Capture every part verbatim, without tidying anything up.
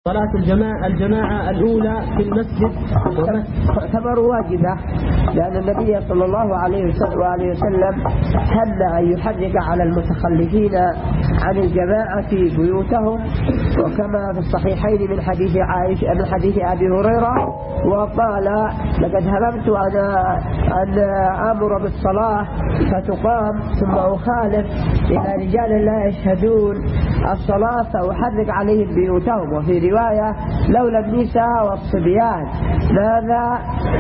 صلاة الجماعة الجماعة الأولى في المسجد تعتبر واجبة، لأن النبي صلى الله عليه وسلم هم أن يحرك على المتخلفين عن الجماعة في بيوتهم، وكما في الصحيحين من حديث عائشة من حديث أبي هريرة، وقال: لقد هممت أن أن آمر بالصلاة فتقام ثم أخالف إلى رجال لا يشهدون الصلاة فأحرك عليهم بيوتهم. وفي رواية: لولا النساء والصبيان. ماذا؟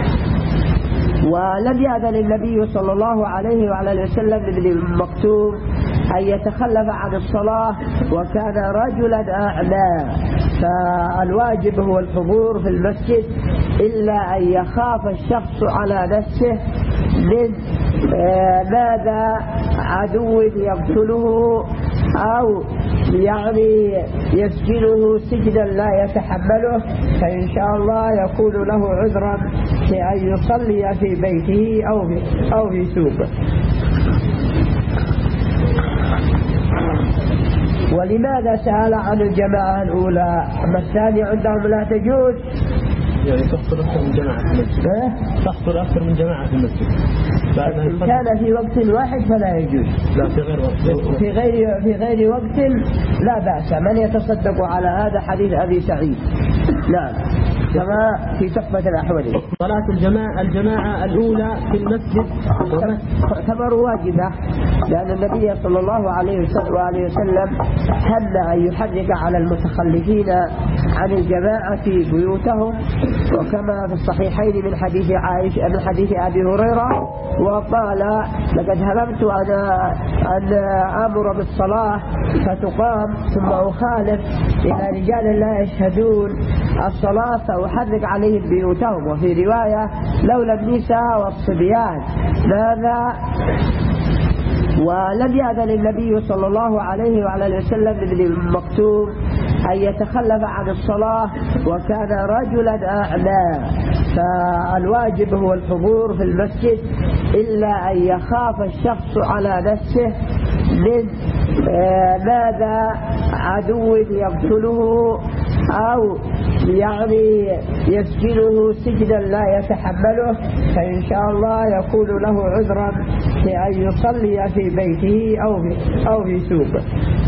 ولم يأذن النبي صلى الله عليه وعلى وسلم لابن مكتوم أن يتخلف عن الصلاة وكان رجلا أعمى، فالواجب هو الحضور في المسجد إلا أن يخاف الشخص على نفسه من ماذا عدو يقتله أو يعني يسجنه سجنا لا يتحمله، فإن شاء الله يكون له عذرا في أن يصلي في بيته أو في, أو في سوقه. ولماذا سأل عن الجماعة الأولى؟ أما الثانية عندهم لا تجوز، يعني تحصل أكثر من جماعة في المسجد. تحصل أكثر من جماعة في المسجد. إن كان في وقت واحد فلا يجوز. لا في غير وقت. في غير في غير وقت لا بأس. من يتصدق على هذا حديث أبي سعيد. نعم. كما في تحفة الأحوذي. صلاة الجماعة الجماعة الأولى في المسجد تعتبر واجبة، لأن النبي صلى الله عليه وسلم هم أن يحرك على المتخلفين عن الجماعة في بيوتهم، وكما في الصحيحين من حديث عائشة من حديث أبي هريرة، وقال: لقد هممت أن أن آمر بالصلاة فتقام ثم أخالف إلى رجال لا يشهدون الصلاة فأحرك عليهم بيوتهم. وفي رواية: لولا النساء والصبيان. ماذا؟ ولم يأذن النبي صلى الله عليه وعلى وسلم لابن مكتوم أن يتخلف عن الصلاة وكان رجلا أعمى، فالواجب هو الحضور في المسجد إلا أن يخاف الشخص على نفسه من ماذا عدو يقتله أو يعني يسجنه سجنا لا يتحمله، فإن شاء الله يكون له عذرا في أن يصلي في بيته أو في, أو في سوقه.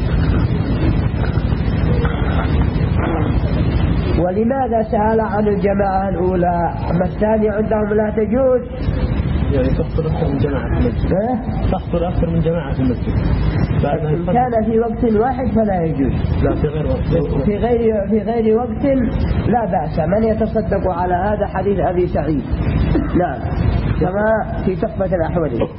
ولماذا سأل عن الجماعة الأولى؟ أما الثانية عندهم لا تجوز، يعني تحصل أكثر من جماعة في المسجد. تحصل أكثر من جماعة في المسجد. إن كان في وقت واحد فلا يجوز. لا في غير وقت. في غير في غير وقت لا بأس. من يتصدق على هذا حديث أبي سعيد. نعم. كما في تحفة الأحوذي.